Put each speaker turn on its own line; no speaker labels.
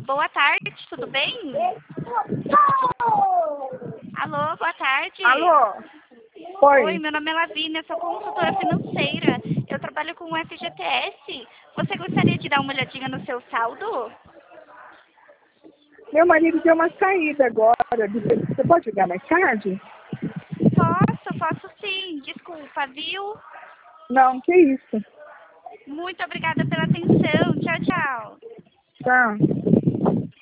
Boa tarde, tudo bem? Alô, boa tarde.
Alô?
Oi, meu nome é Lavínia, sou consultora financeira. Eu trabalho com o FGTS. Você gostaria de dar uma olhadinha no seu saldo?
Meu marido deu uma saída agora. Você pode ligar mais tarde?
Posso sim. Desculpa, viu?
Não, que isso.
Muito obrigada pela atenção. Tchau, tchau.
Tá.